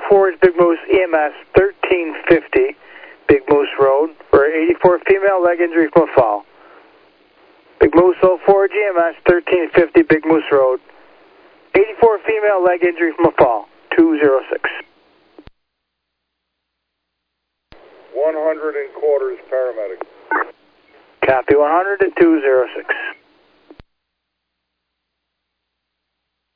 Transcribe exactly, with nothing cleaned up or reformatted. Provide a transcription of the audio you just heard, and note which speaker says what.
Speaker 1: four is Big Moose E M S thirteen fifty, Big Moose Road, for eighty-four female leg injury from a fall. Big Moose oh four G M S thirteen fifty, Big Moose Road, eighty-four female leg injury from a fall, two zero six.
Speaker 2: one hundred in quarters, paramedic.
Speaker 1: Copy one hundred at two zero six.